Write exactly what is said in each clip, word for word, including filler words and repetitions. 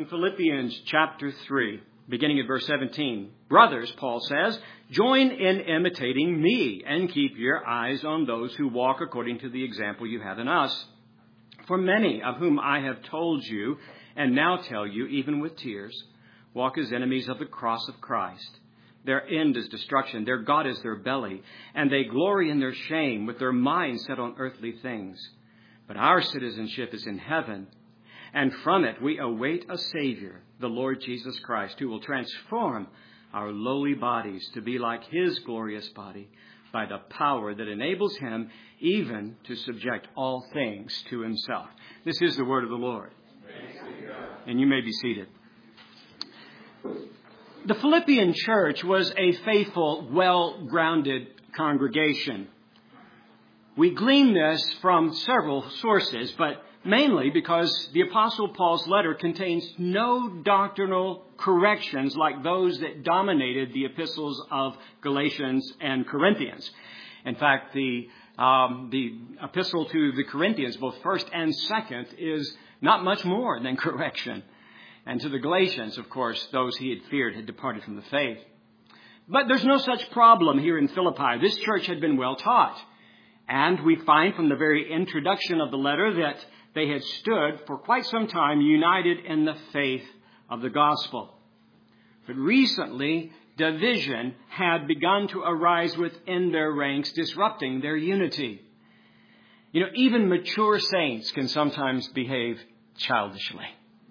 In Philippians chapter three, beginning at verse seventeen, brothers, Paul says, join in imitating me and keep your eyes on those who walk according to the example you have in us. For many of whom I have told you and now tell you, even with tears, walk as enemies of the cross of Christ. Their end is destruction. Their God is their belly. And they glory in their shame with their minds set on earthly things. But our citizenship is in heaven. And from it we await a Savior, the Lord Jesus Christ, who will transform our lowly bodies to be like His glorious body by the power that enables Him even to subject all things to Himself. This is the word of the Lord. And you may be seated. The Philippian church was a faithful, well-grounded congregation. We glean this from several sources, but mainly because the Apostle Paul's letter contains no doctrinal corrections like those that dominated the epistles of Galatians and Corinthians. In fact, the um, the epistle to the Corinthians, both first and second, is not much more than correction. And to the Galatians, of course, those he had feared had departed from the faith. But there's no such problem here in Philippi. This church had been well taught. And we find from the very introduction of the letter that they had stood for quite some time united in the faith of the gospel. But recently, division had begun to arise within their ranks, disrupting their unity. You know, even mature saints can sometimes behave childishly.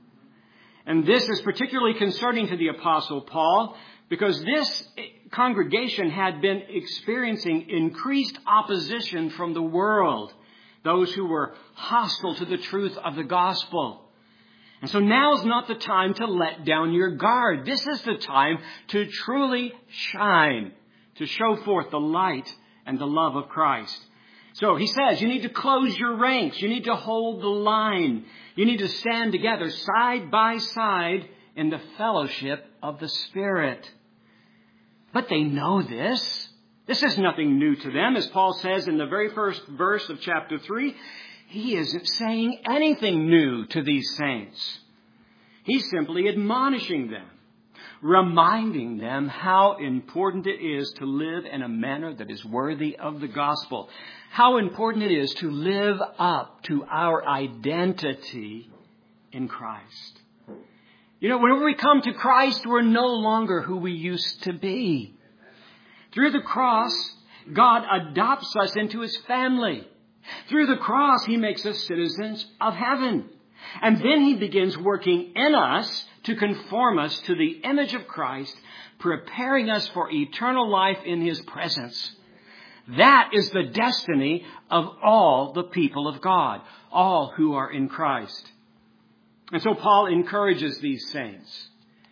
And this is particularly concerning to the Apostle Paul because this congregation had been experiencing increased opposition from the world, those who were hostile to the truth of the gospel. And so now's not the time to let down your guard. This is the time to truly shine, to show forth the light and the love of Christ. So he says you need to close your ranks. You need to hold the line. You need to stand together side by side in the fellowship of the Spirit. But they know this. This is nothing new to them. As Paul says in the very first verse of chapter three, he isn't saying anything new to these saints. He's simply admonishing them, reminding them how important it is to live in a manner that is worthy of the gospel. How important it is to live up to our identity in Christ. You know, whenever we come to Christ, we're no longer who we used to be. Through the cross, God adopts us into His family. Through the cross, He makes us citizens of heaven. And then He begins working in us to conform us to the image of Christ, preparing us for eternal life in His presence. That is the destiny of all the people of God, all who are in Christ. And so Paul encourages these saints.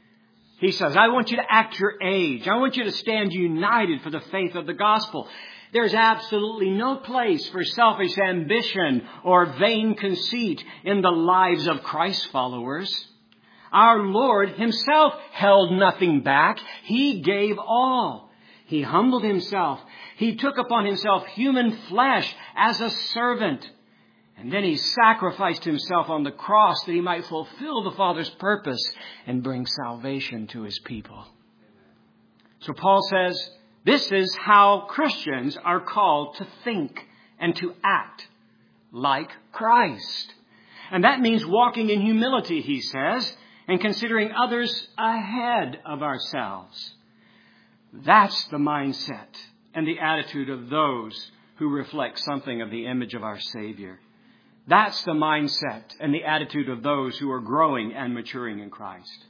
He says, I want you to act your age. I want you to stand united for the faith of the gospel. There's absolutely no place for selfish ambition or vain conceit in the lives of Christ's followers. Our Lord Himself held nothing back. He gave all. He humbled Himself. He took upon Himself human flesh as a servant. And then He sacrificed Himself on the cross that He might fulfill the Father's purpose and bring salvation to His people. So Paul says, this is how Christians are called to think and to act like Christ. And that means walking in humility, he says, and considering others ahead of ourselves. That's the mindset and the attitude of those who reflect something of the image of our Savior. That's the mindset and the attitude of those who are growing and maturing in Christ.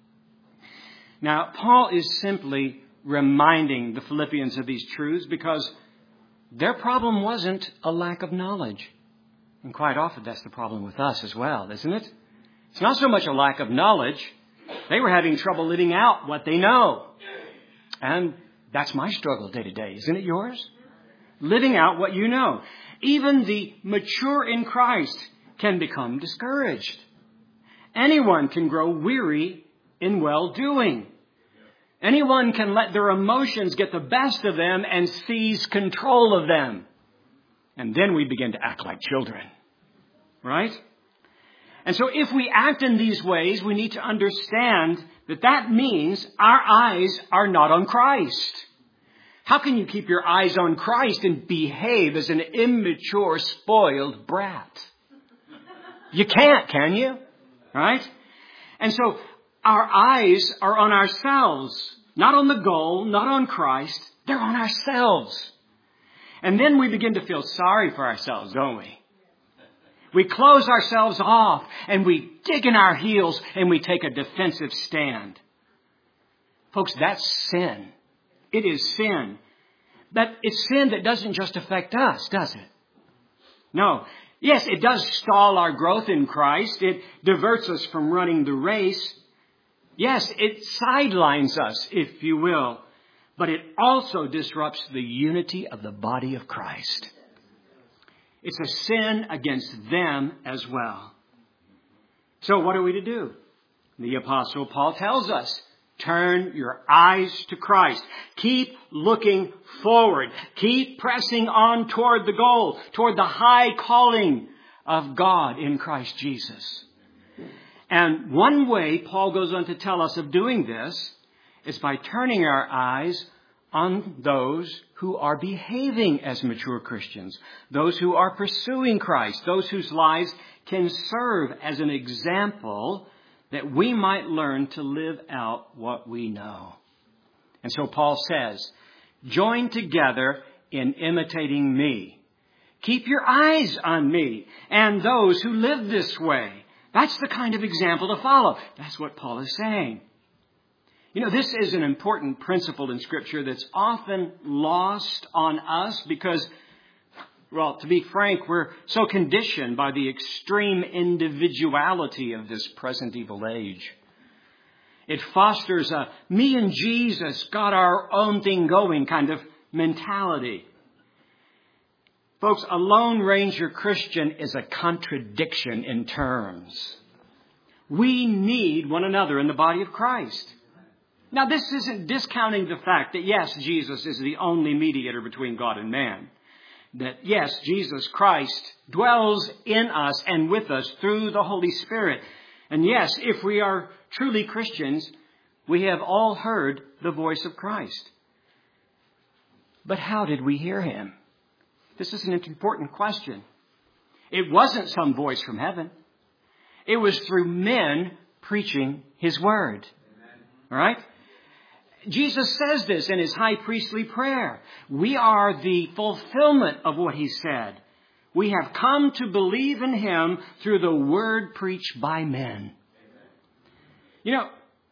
Now, Paul is simply reminding the Philippians of these truths because their problem wasn't a lack of knowledge. And quite often that's the problem with us as well, isn't it? It's not so much a lack of knowledge. They were having trouble living out what they know. And that's my struggle day to day, isn't it yours? Living out what you know. Even the mature in Christ can become discouraged. Anyone can grow weary in well-doing. Anyone can let their emotions get the best of them and seize control of them. And then we begin to act like children. Right? And so if we act in these ways, we need to understand that that means our eyes are not on Christ. How can you keep your eyes on Christ and behave as an immature, spoiled brat? You can't, can you? Right? And so our eyes are on ourselves, not on the goal, not on Christ. They're on ourselves. And then we begin to feel sorry for ourselves, don't we? We close ourselves off and we dig in our heels and we take a defensive stand. Folks, that's sin. It is sin. But it's sin that doesn't just affect us, does it? No. Yes, it does stall our growth in Christ. It diverts us from running the race. Yes, it sidelines us, if you will. But it also disrupts the unity of the body of Christ. It's a sin against them as well. So what are we to do? The Apostle Paul tells us, turn your eyes to Christ. Keep looking forward. Keep pressing on toward the goal, toward the high calling of God in Christ Jesus. And one way Paul goes on to tell us of doing this is by turning our eyes on those who are behaving as mature Christians, those who are pursuing Christ, those whose lives can serve as an example that we might learn to live out what we know. And so Paul says, join together in imitating me. Keep your eyes on me and those who live this way. That's the kind of example to follow. That's what Paul is saying. You know, this is an important principle in Scripture that's often lost on us because, well, to be frank, we're so conditioned by the extreme individuality of this present evil age. It fosters a me and Jesus got our own thing going kind of mentality. Folks, a Lone Ranger Christian is a contradiction in terms. We need one another in the body of Christ. Now, this isn't discounting the fact that, yes, Jesus is the only mediator between God and man. That, yes, Jesus Christ dwells in us and with us through the Holy Spirit. And yes, if we are truly Christians, we have all heard the voice of Christ. But how did we hear him? This is an important question. It wasn't some voice from heaven. It was through men preaching his word. All right? Jesus says this in his high priestly prayer. We are the fulfillment of what he said. We have come to believe in him through the word preached by men. You know,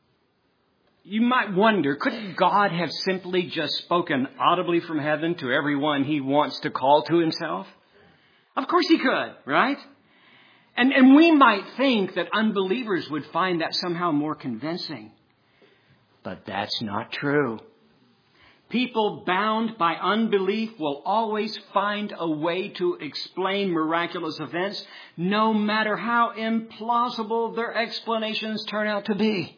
you might wonder, couldn't God have simply just spoken audibly from heaven to everyone he wants to call to himself? Of course he could, right? And, and we might think that unbelievers would find that somehow more convincing. But that's not true. People bound by unbelief will always find a way to explain miraculous events, no matter how implausible their explanations turn out to be.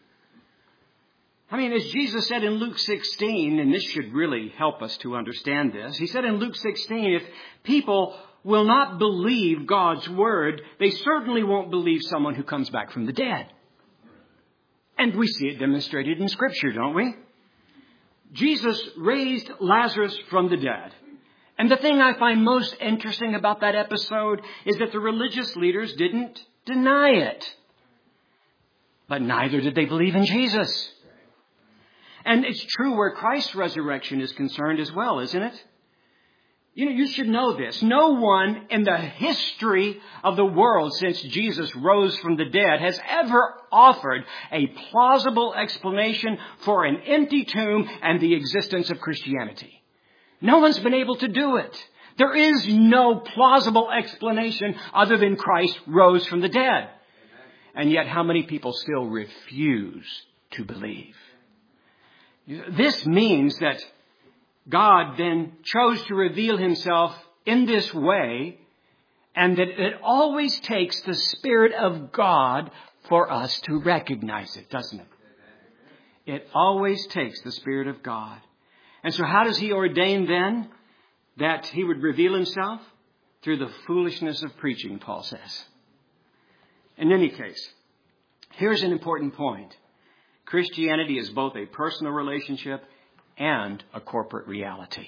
I mean, as Jesus said in Luke sixteen, and this should really help us to understand this, he said in Luke sixteen, if people will not believe God's word, they certainly won't believe someone who comes back from the dead. And we see it demonstrated in Scripture, don't we? Jesus raised Lazarus from the dead. And the thing I find most interesting about that episode is that the religious leaders didn't deny it. But neither did they believe in Jesus. And it's true where Christ's resurrection is concerned as well, isn't it? You know, you should know this. No one in the history of the world since Jesus rose from the dead has ever offered a plausible explanation for an empty tomb and the existence of Christianity. No one's been able to do it. There is no plausible explanation other than Christ rose from the dead. And yet how many people still refuse to believe? This means that God then chose to reveal himself in this way, and that it always takes the Spirit of God for us to recognize it, doesn't it? It always takes the Spirit of God. And so how does he ordain then that he would reveal himself? Through the foolishness of preaching, Paul says. In any case, here's an important point. Christianity is both a personal relationship and a corporate reality.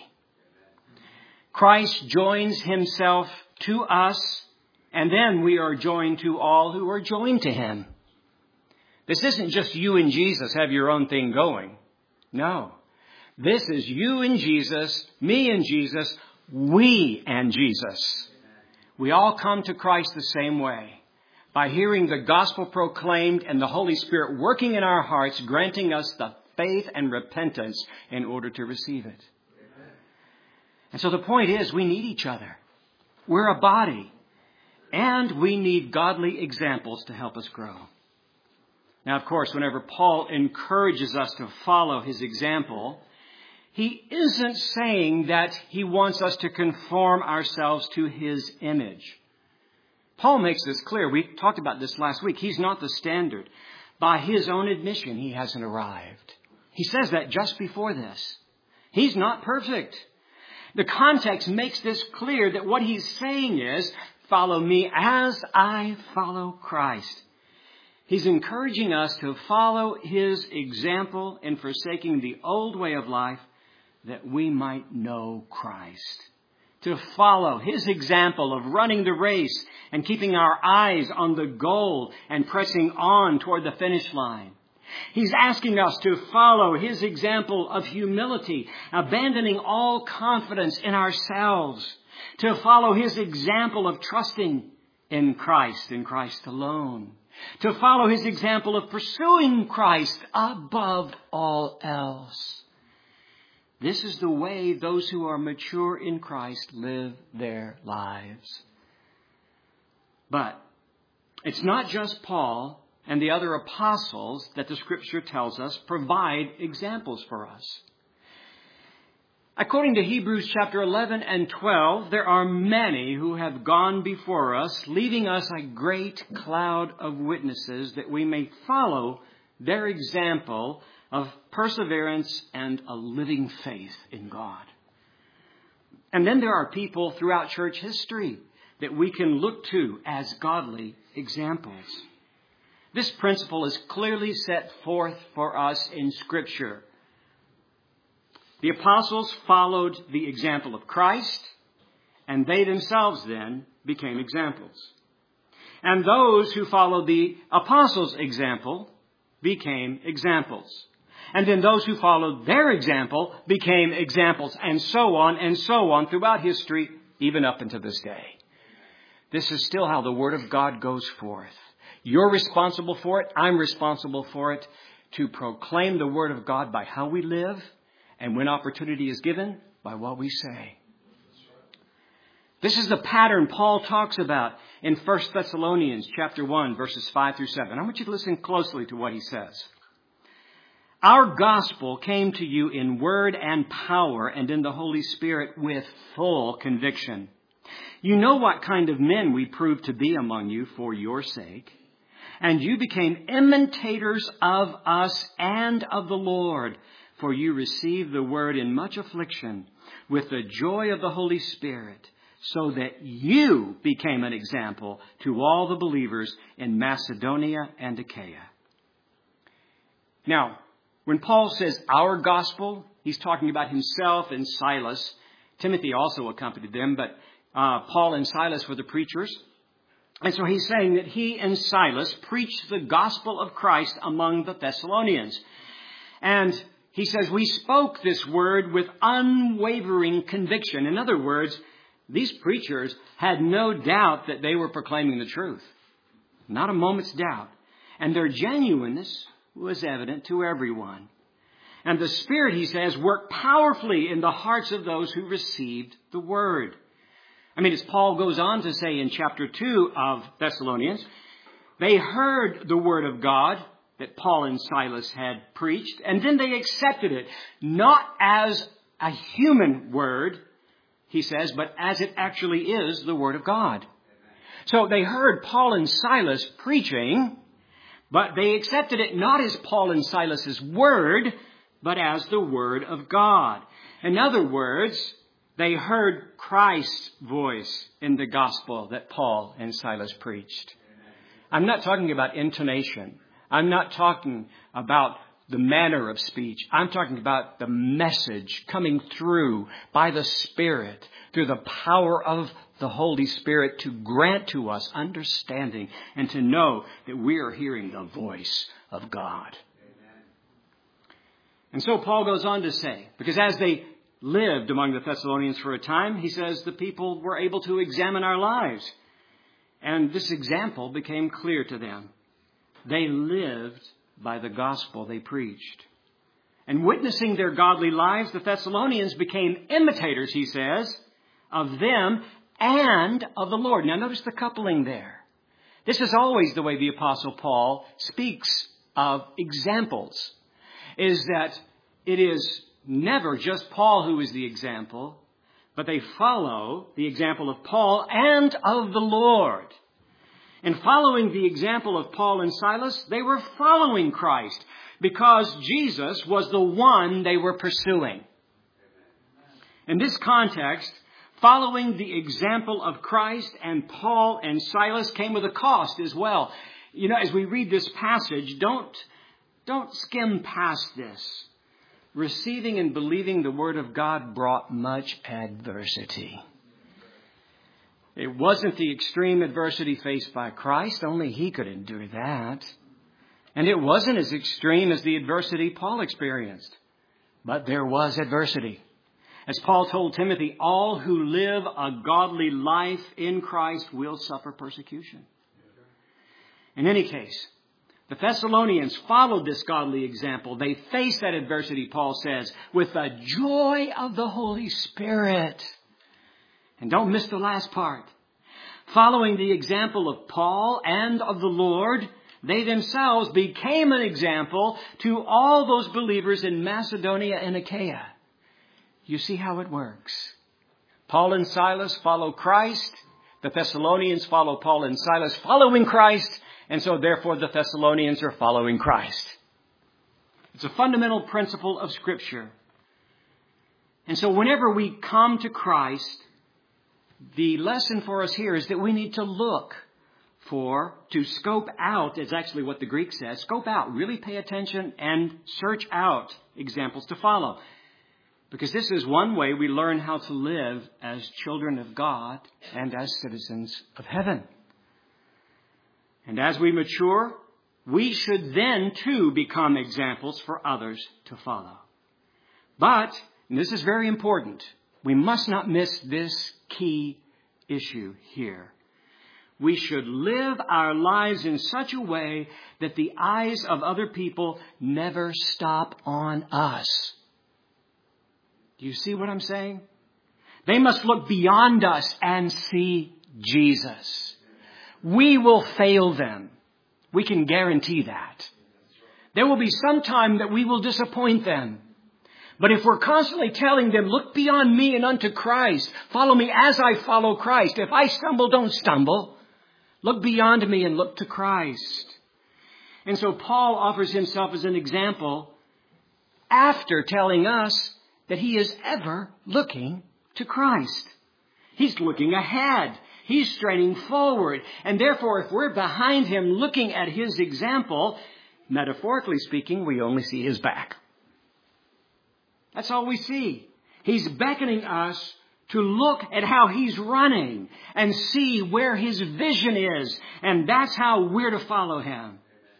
Christ joins himself to us, and then we are joined to all who are joined to him. This isn't just you and Jesus have your own thing going. No. This is you and Jesus, me and Jesus, we and Jesus. We all come to Christ the same way, by hearing the gospel proclaimed and the Holy Spirit working in our hearts, granting us the faith and repentance in order to receive it. And so the point is, we need each other. We're a body, and we need godly examples to help us grow. Now, of course, whenever Paul encourages us to follow his example, he isn't saying that he wants us to conform ourselves to his image. Paul makes this clear. We talked about this last week. He's not the standard. By his own admission, he hasn't arrived. He says that just before this. He's not perfect. The context makes this clear that what he's saying is, follow me as I follow Christ. He's encouraging us to follow his example in forsaking the old way of life that we might know Christ. To follow his example of running the race and keeping our eyes on the goal and pressing on toward the finish line. He's asking us to follow his example of humility, abandoning all confidence in ourselves. To follow his example of trusting in Christ, in Christ alone. To follow his example of pursuing Christ above all else. This is the way those who are mature in Christ live their lives. But it's not just Paul and the other apostles that the Scripture tells us provide examples for us. According to Hebrews chapter eleven and twelve, there are many who have gone before us, leaving us a great cloud of witnesses that we may follow their example of perseverance and a living faith in God. And then there are people throughout church history that we can look to as godly examples. This principle is clearly set forth for us in Scripture. The apostles followed the example of Christ, and they themselves then became examples. And those who followed the apostles' example became examples. And then those who followed their example became examples, and so on and so on throughout history, even up until this day. This is still how the Word of God goes forth. You're responsible for it. I'm responsible for it, to proclaim the Word of God by how we live, and when opportunity is given, by what we say. This is the pattern Paul talks about in First Thessalonians chapter one, verses five through seven. I want you to listen closely to what he says. Our gospel came to you in word and power and in the Holy Spirit with full conviction. You know what kind of men we proved to be among you for your sake. And you became imitators of us and of the Lord, for you received the word in much affliction with the joy of the Holy Spirit, so that you became an example to all the believers in Macedonia and Achaia. Now, when Paul says our gospel, he's talking about himself and Silas. Timothy also accompanied them, but uh, Paul and Silas were the preachers. And so he's saying that he and Silas preached the gospel of Christ among the Thessalonians. And he says, we spoke this word with unwavering conviction. In other words, these preachers had no doubt that they were proclaiming the truth. Not a moment's doubt. And their genuineness was evident to everyone. And the Spirit, he says, worked powerfully in the hearts of those who received the word. I mean, as Paul goes on to say in chapter two of Thessalonians, they heard the word of God that Paul and Silas had preached, and then they accepted it, not as a human word, he says, but as it actually is the word of God. So they heard Paul and Silas preaching, but they accepted it not as Paul and Silas's word, but as the word of God. In other words, they heard Christ's voice in the gospel that Paul and Silas preached. I'm not talking about intonation. I'm not talking about the manner of speech. I'm talking about the message coming through by the Spirit, through the power of the Holy Spirit to grant to us understanding and to know that we are hearing the voice of God. And so Paul goes on to say, because as they lived among the Thessalonians for a time, he says the people were able to examine our lives. And this example became clear to them. They lived by the gospel they preached. And witnessing their godly lives, the Thessalonians became imitators, he says, of them and of the Lord. Now notice the coupling there. This is always the way the Apostle Paul speaks of examples, is that it is never just Paul who is the example, but they follow the example of Paul and of the Lord. And following the example of Paul and Silas, they were following Christ because Jesus was the one they were pursuing. In this context, following the example of Christ and Paul and Silas came with a cost as well. You know, as we read this passage, don't, don't skim past this. Receiving and believing the Word of God brought much adversity. It wasn't the extreme adversity faced by Christ. Only He could endure that. And it wasn't as extreme as the adversity Paul experienced. But there was adversity. As Paul told Timothy, all who live a godly life in Christ will suffer persecution. In any case, the Thessalonians followed this godly example. They faced that adversity, Paul says, with the joy of the Holy Spirit. And don't miss the last part. Following the example of Paul and of the Lord, they themselves became an example to all those believers in Macedonia and Achaia. You see how it works. Paul and Silas follow Christ. The Thessalonians follow Paul and Silas following Christ. And so therefore the Thessalonians are following Christ. It's a fundamental principle of Scripture. And so whenever we come to Christ, the lesson for us here is that we need to look for, to scope out, is actually what the Greek says. Scope out, really pay attention and search out examples to follow. Because this is one way we learn how to live as children of God and as citizens of heaven. And as we mature, we should then too become examples for others to follow. But, and this is very important, we must not miss this key issue here. We should live our lives in such a way that the eyes of other people never stop on us. Do you see what I'm saying? They must look beyond us and see Jesus. We will fail them. We can guarantee that. There will be some time that we will disappoint them. But if we're constantly telling them, look beyond me and unto Christ, follow me as I follow Christ. If I stumble, don't stumble. Look beyond me and look to Christ. And so Paul offers himself as an example after telling us that he is ever looking to Christ. He's looking ahead. He's straining forward. And therefore, if we're behind him looking at his example, metaphorically speaking, we only see his back. That's all we see. He's beckoning us to look at how he's running and see where his vision is. And that's how we're to follow him.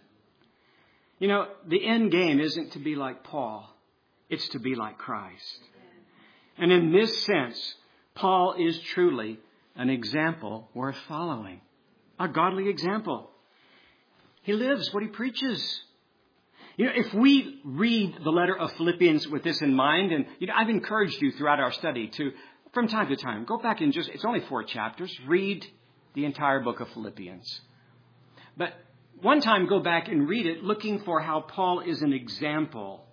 You know, the end game isn't to be like Paul. It's to be like Christ. And in this sense, Paul is truly an example worth following. A godly example. He lives what he preaches. You know, if we read the letter of Philippians with this in mind, and you know, I've encouraged you throughout our study to, from time to time, go back and just, it's only four chapters, read the entire book of Philippians. But one time go back and read it looking for how Paul is an example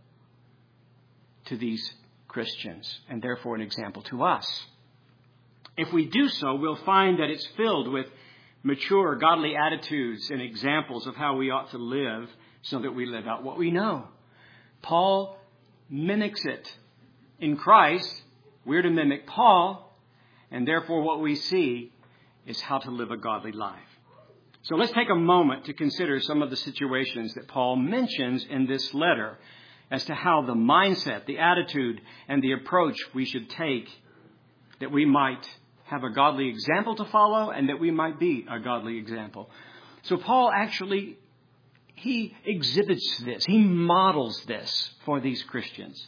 to these Christians and therefore an example to us. If we do so, we'll find that it's filled with mature, godly attitudes and examples of how we ought to live so that we live out what we know. Paul mimics it. In Christ, we're to mimic Paul, and therefore what we see is how to live a godly life. So let's take a moment to consider some of the situations that Paul mentions in this letter as to how the mindset, the attitude, and the approach we should take, that we might have a godly example to follow and that we might be a godly example. So Paul actually, he exhibits this. He models this for these Christians.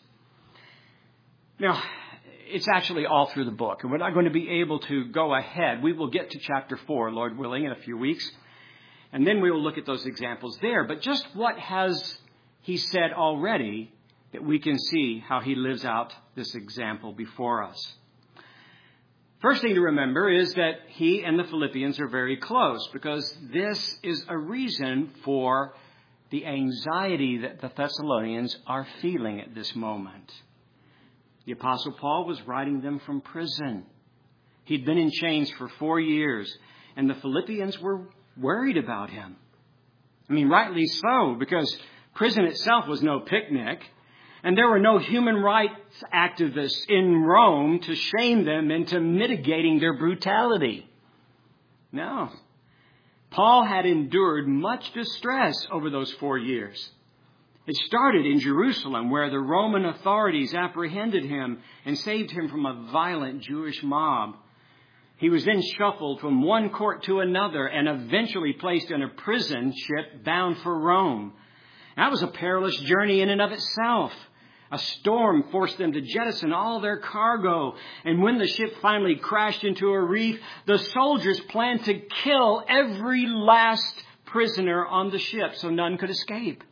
Now, it's actually all through the book, and we're not going to be able to go ahead. We will get to chapter four, Lord willing, in a few weeks. And then we will look at those examples there. But just what has he said already that we can see how he lives out this example before us? First thing to remember is that he and the Philippians are very close, because this is a reason for the anxiety that the Thessalonians are feeling at this moment. The Apostle Paul was writing them from prison. He'd been in chains for four years, and the Philippians were worried about him. I mean, rightly so, because prison itself was no picnic, and there were no human rights activists in Rome to shame them into mitigating their brutality. No. Paul had endured much distress over those four years. It started in Jerusalem, where the Roman authorities apprehended him and saved him from a violent Jewish mob. He was then shuffled from one court to another and eventually placed in a prison ship bound for Rome. That was a perilous journey in and of itself. A storm forced them to jettison all their cargo. And when the ship finally crashed into a reef, the soldiers planned to kill every last prisoner on the ship so none could escape.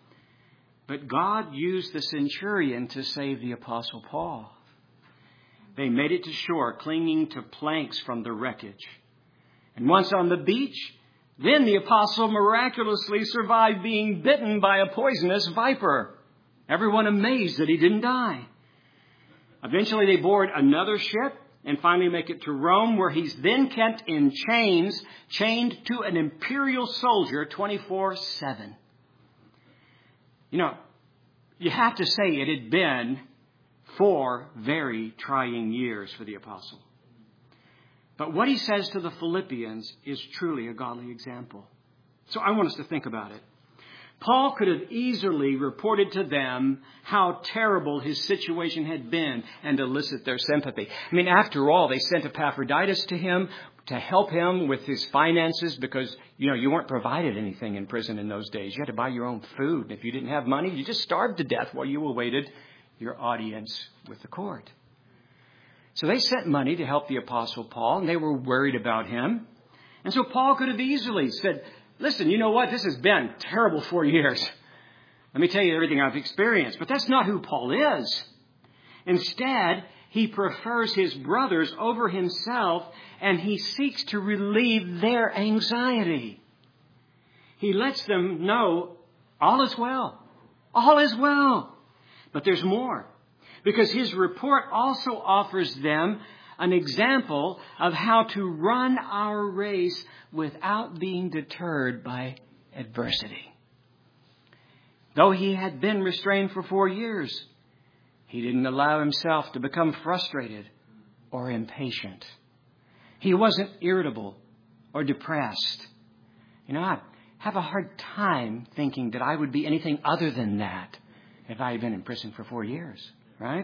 But God used the centurion to save the Apostle Paul. They made it to shore, clinging to planks from the wreckage. And once on the beach, then the apostle miraculously survived being bitten by a poisonous viper. Everyone amazed that he didn't die. Eventually they board another ship and finally make it to Rome, where he's then kept in chains, chained to an imperial soldier twenty-four seven. You know, you have to say it had been four very trying years for the apostle. But what he says to the Philippians is truly a godly example. So I want us to think about it. Paul could have easily reported to them how terrible his situation had been and elicit their sympathy. I mean, after all, they sent Epaphroditus to him to help him with his finances, because, you know, you weren't provided anything in prison in those days. You had to buy your own food. If you didn't have money, you just starved to death while you awaited your audience with the court. So they sent money to help the Apostle Paul, and they were worried about him. And so Paul could have easily said, listen, you know what? This has been terrible four years. Let me tell you everything I've experienced. But that's not who Paul is. Instead, he prefers his brothers over himself, and he seeks to relieve their anxiety. He lets them know all is well. All is well. But there's more, because his report also offers them an example of how to run our race without being deterred by adversity. Though he had been restrained for four years, he didn't allow himself to become frustrated or impatient. He wasn't irritable or depressed. You know, I have a hard time thinking that I would be anything other than that if I had been in prison for four years, right?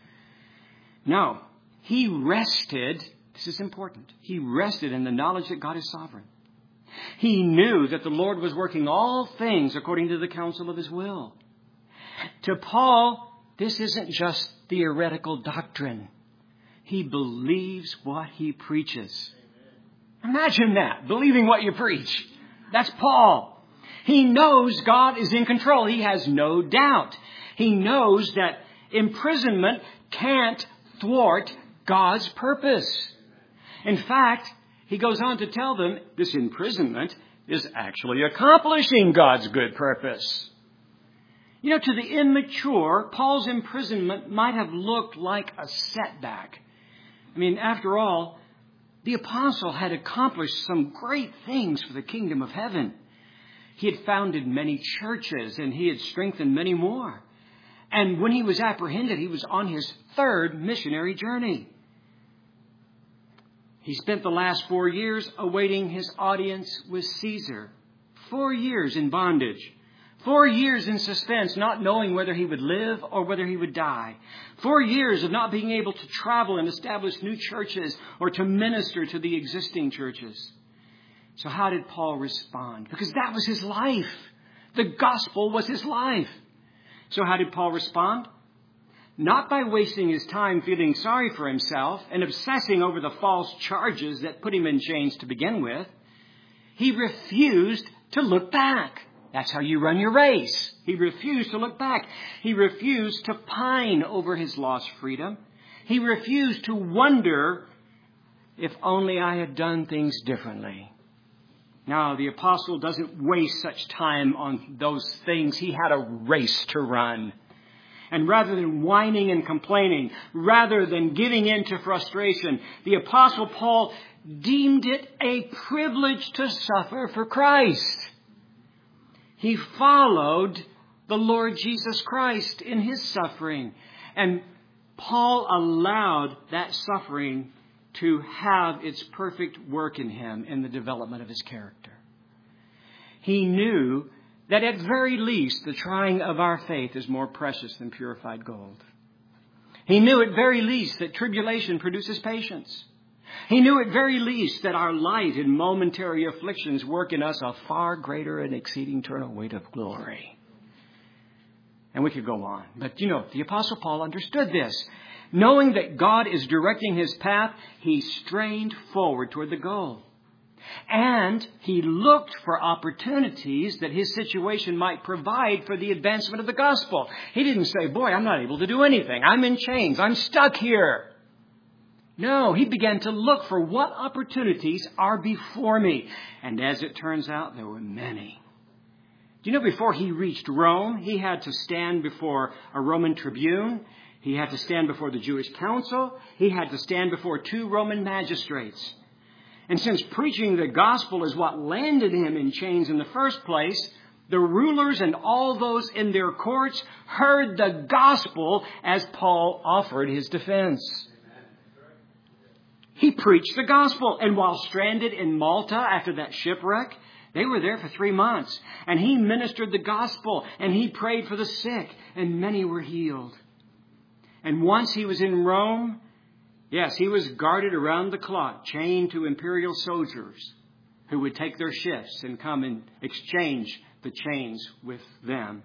No, he rested. This is important. He rested in the knowledge that God is sovereign. He knew that the Lord was working all things according to the counsel of his will. To Paul, this isn't just theoretical doctrine. He believes what he preaches. Imagine that, believing what you preach. That's Paul. He knows God is in control. He has no doubt. He knows that imprisonment can't thwart God's purpose. In fact, he goes on to tell them this imprisonment is actually accomplishing God's good purpose. You know, to the immature, Paul's imprisonment might have looked like a setback. I mean, after all, the apostle had accomplished some great things for the kingdom of heaven. He had founded many churches, and he had strengthened many more. And when he was apprehended, he was on his third missionary journey. He spent the last four years awaiting his audience with Caesar. Four years in bondage. Four years in suspense, not knowing whether he would live or whether he would die. Four years of not being able to travel and establish new churches or to minister to the existing churches. So how did Paul respond? Because that was his life. The gospel was his life. So how did Paul respond? Not by wasting his time feeling sorry for himself and obsessing over the false charges that put him in chains to begin with. He refused to look back. That's how you run your race. He refused to look back. He refused to pine over his lost freedom. He refused to wonder if only I had done things differently. Now, the apostle doesn't waste such time on those things. He had a race to run. And rather than whining and complaining, rather than giving in to frustration, the apostle Paul deemed it a privilege to suffer for Christ. He followed the Lord Jesus Christ in his suffering. And Paul allowed that suffering to have its perfect work in him in the development of his character. He knew that at very least the trying of our faith is more precious than purified gold. He knew at very least that tribulation produces patience. He knew at very least that our light and momentary afflictions work in us a far greater and exceeding eternal weight of glory. And we could go on. But you know, the Apostle Paul understood this. Knowing that God is directing his path, he strained forward toward the goal. And he looked for opportunities that his situation might provide for the advancement of the gospel. He didn't say, boy, I'm not able to do anything. I'm in chains. I'm stuck here. No, he began to look for what opportunities are before me. And as it turns out, there were many. Do you know, before he reached Rome, he had to stand before a Roman tribune. He had to stand before the Jewish council. He had to stand before two Roman magistrates. And since preaching the gospel is what landed him in chains in the first place, the rulers and all those in their courts heard the gospel as Paul offered his defense. He preached the gospel. And while stranded in Malta after that shipwreck, they were there for three months. And he ministered the gospel and he prayed for the sick and many were healed. And once he was in Rome, yes, he was guarded around the clock, chained to imperial soldiers who would take their shifts and come and exchange the chains with them.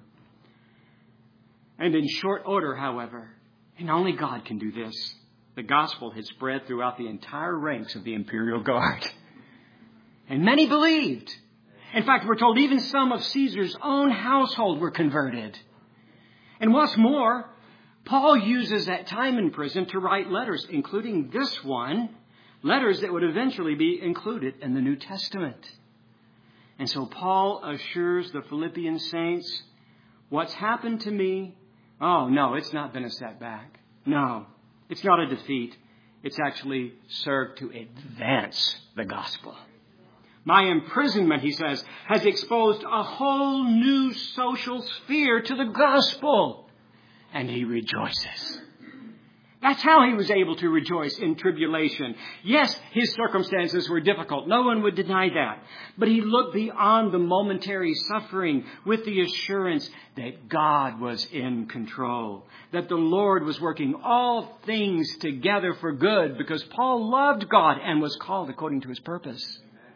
And in short order, however, and only God can do this, the gospel had spread throughout the entire ranks of the imperial guard. And many believed. In fact, we're told even some of Caesar's own household were converted. And what's more, Paul uses that time in prison to write letters, including this one, letters that would eventually be included in the New Testament. And so Paul assures the Philippian saints, what's happened to me, oh no, it's not been a setback. No, it's not a defeat. It's actually served to advance the gospel. My imprisonment, he says, has exposed a whole new social sphere to the gospel. And he rejoices. That's how he was able to rejoice in tribulation. Yes, his circumstances were difficult. No one would deny that. But he looked beyond the momentary suffering with the assurance that God was in control. That the Lord was working all things together for good because Paul loved God and was called according to his purpose.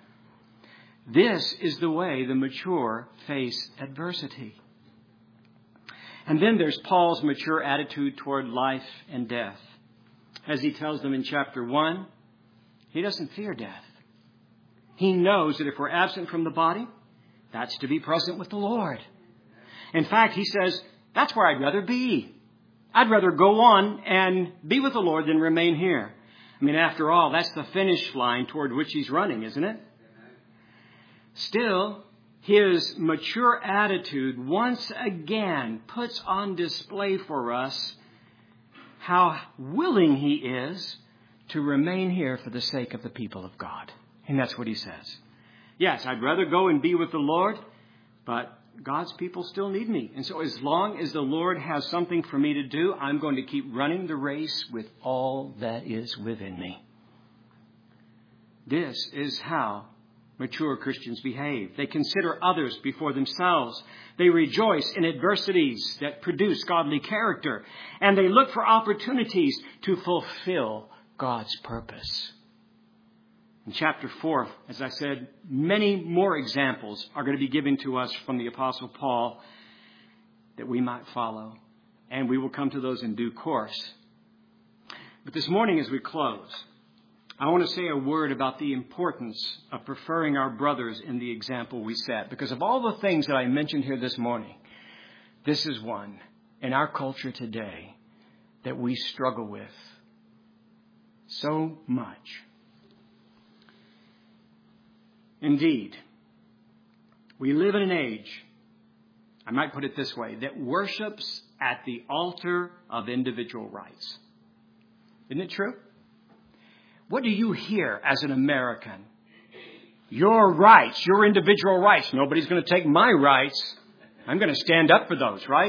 This is the way the mature face adversity. And then there's Paul's mature attitude toward life and death. As he tells them in chapter one, he doesn't fear death. He knows that if we're absent from the body, that's to be present with the Lord. In fact, he says, that's where I'd rather be. I'd rather go on and be with the Lord than remain here. I mean, after all, that's the finish line toward which he's running, isn't it? Still, his mature attitude once again puts on display for us how willing he is to remain here for the sake of the people of God. And that's what he says. Yes, I'd rather go and be with the Lord, but God's people still need me. And so as long as the Lord has something for me to do, I'm going to keep running the race with all that is within me. This is how mature Christians behave. They consider others before themselves. They rejoice in adversities that produce godly character. And they look for opportunities to fulfill God's purpose. In chapter four, as I said, many more examples are going to be given to us from the Apostle Paul that we might follow. And we will come to those in due course. But this morning as we close, I want to say a word about the importance of preferring our brothers in the example we set. Because of all the things that I mentioned here this morning, this is one in our culture today that we struggle with so much. Indeed, we live in an age, I might put it this way, that worships at the altar of individual rights. Isn't it true? What do you hear as an American? Your rights, your individual rights. Nobody's going to take my rights. I'm going to stand up for those, right?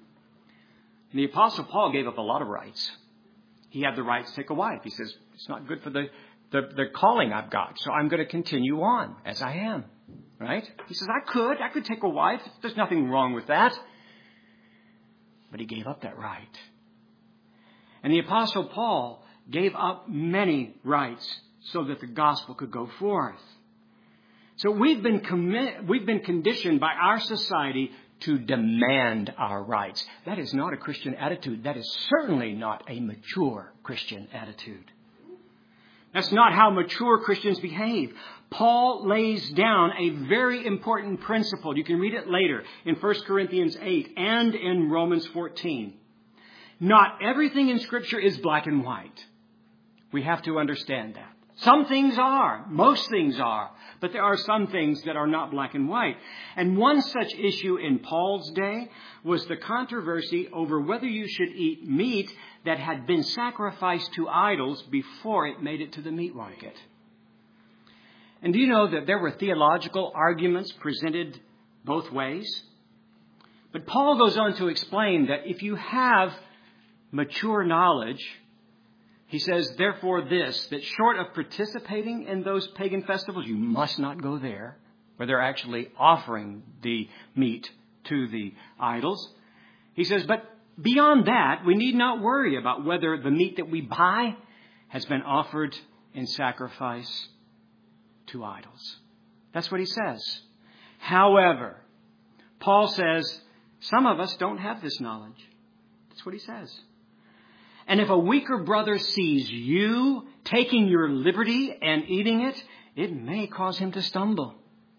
And the Apostle Paul gave up a lot of rights. He had the right to take a wife. He says, it's not good for the, the, the calling I've got, so I'm going to continue on as I am, right? He says, I could. I could take a wife. There's nothing wrong with that. But he gave up that right. And the Apostle Paul gave up many rights so that the gospel could go forth. So we've been commi- we've been conditioned by our society to demand our rights. That is not a Christian attitude. That is certainly not a mature Christian attitude. That's not how mature Christians behave. Paul lays down a very important principle. You can read it later in First Corinthians eight and in Romans fourteen. Not everything in Scripture is black and white. We have to understand that. Some things are. Most things are. But there are some things that are not black and white. And one such issue in Paul's day was the controversy over whether you should eat meat that had been sacrificed to idols before it made it to the meat market. And do you know that there were theological arguments presented both ways? But Paul goes on to explain that if you have mature knowledge, he says, therefore this, that short of participating in those pagan festivals, you must not go there, where they're actually offering the meat to the idols. He says, but beyond that, we need not worry about whether the meat that we buy has been offered in sacrifice to idols. That's what he says. However, Paul says, some of us don't have this knowledge. That's what he says. And if a weaker brother sees you taking your liberty and eating it, it may cause him to stumble.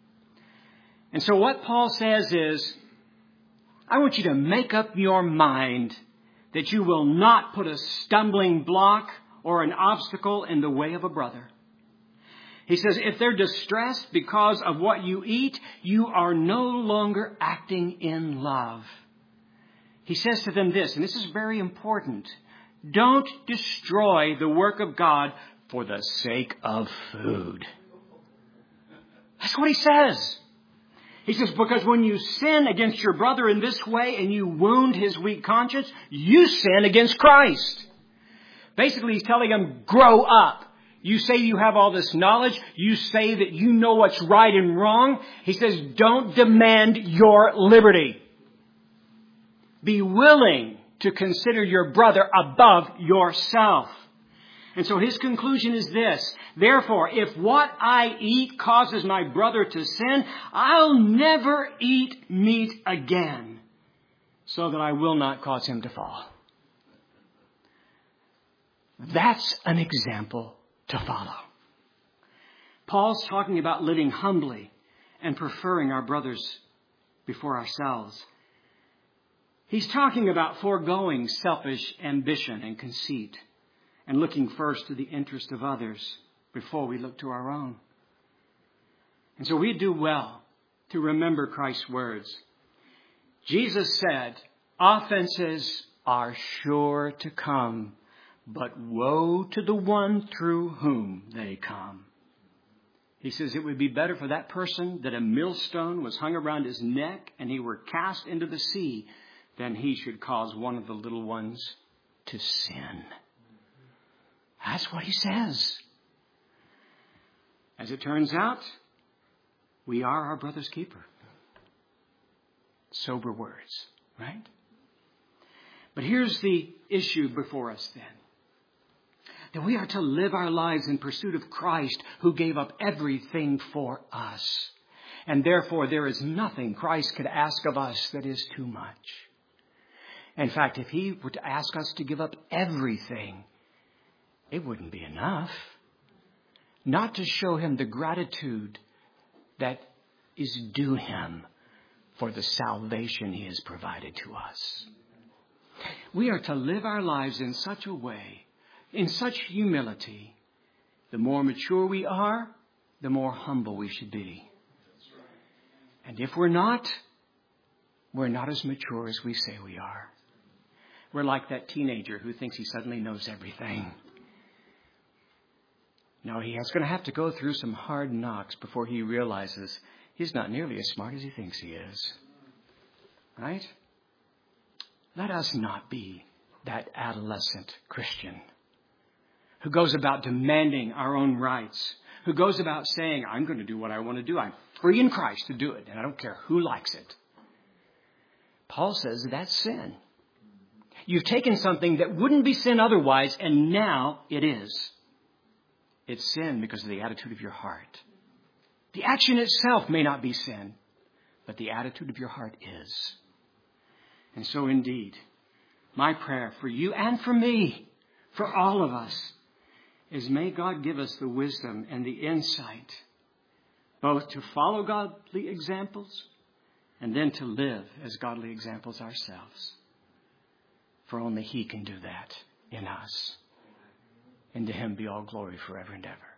And so what Paul says is, I want you to make up your mind that you will not put a stumbling block or an obstacle in the way of a brother. He says, if they're distressed because of what you eat, you are no longer acting in love. He says to them this, and this is very important. Don't destroy the work of God for the sake of food. That's what he says. He says, because when you sin against your brother in this way and you wound his weak conscience, you sin against Christ. Basically, he's telling him, grow up. You say you have all this knowledge. You say that you know what's right and wrong. He says, don't demand your liberty. Be willing to consider your brother above yourself. And so his conclusion is this. Therefore, if what I eat causes my brother to sin, I'll never eat meat again so that I will not cause him to fall. That's an example to follow. Paul's talking about living humbly and preferring our brothers before ourselves. He's talking about foregoing selfish ambition and conceit and looking first to the interest of others before we look to our own. And so we do well to remember Christ's words. Jesus said, offenses are sure to come, but woe to the one through whom they come. He says it would be better for that person that a millstone was hung around his neck and he were cast into the sea than he should cause one of the little ones to sin. That's what he says. As it turns out, we are our brother's keeper. Sober words, right? But here's the issue before us then. That we are to live our lives in pursuit of Christ, who gave up everything for us. And therefore, there is nothing Christ could ask of us that is too much. In fact, if he were to ask us to give up everything, it wouldn't be enough. Not to show him the gratitude that is due him for the salvation he has provided to us. We are to live our lives in such a way, in such humility. The more mature we are, the more humble we should be. And if we're not, we're not as mature as we say we are. We're like that teenager who thinks he suddenly knows everything. No, he is going to have to go through some hard knocks before he realizes he's not nearly as smart as he thinks he is. Right? Let us not be that adolescent Christian who goes about demanding our own rights, who goes about saying, I'm going to do what I want to do. I'm free in Christ to do it, and I don't care who likes it. Paul says that's sin. You've taken something that wouldn't be sin otherwise, and now it is. It's sin because of the attitude of your heart. The action itself may not be sin, but the attitude of your heart is. And so indeed, my prayer for you and for me, for all of us, is may God give us the wisdom and the insight both to follow godly examples and then to live as godly examples ourselves. For only he can do that in us. And to him be all glory forever and ever.